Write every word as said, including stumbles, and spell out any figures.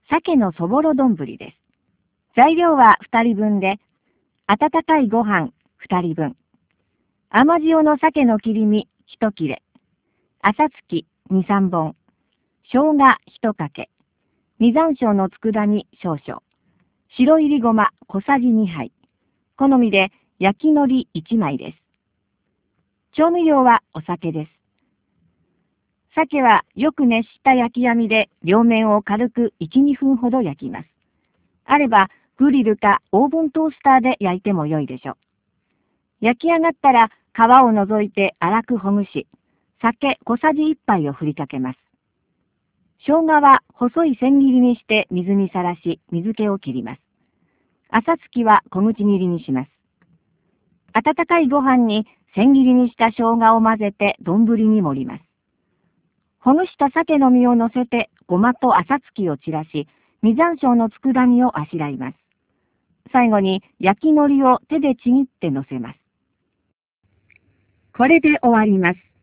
鮭のそぼろ丼です。材料はふたりぶんで、温かいご飯ふたりぶん、甘塩の鮭の切り身いち切れ、朝月に、さんぼん、生姜いちかけ、実山椒の佃煮少々、白入りごま小さじにはい、好みで焼き海苔いちまいです。調味料はお酒です。鮭はよく熱した焼き網で両面を軽くいち、にふんほど焼きます。あればグリルかオーブントースターで焼いても良いでしょう。焼き上がったら皮を除いて粗くほぐし、酒小さじいっぱいを振りかけます。生姜は細い千切りにして水にさらし、水気を切ります。朝月は小口切りにします。温かいご飯に千切りにした生姜を混ぜて丼に盛ります。ほぐした鮭の身を乗せてごまと朝月を散らし、実山椒の佃煮をあしらいます。最後に焼き海苔を手でちぎって乗せます。これで終わります。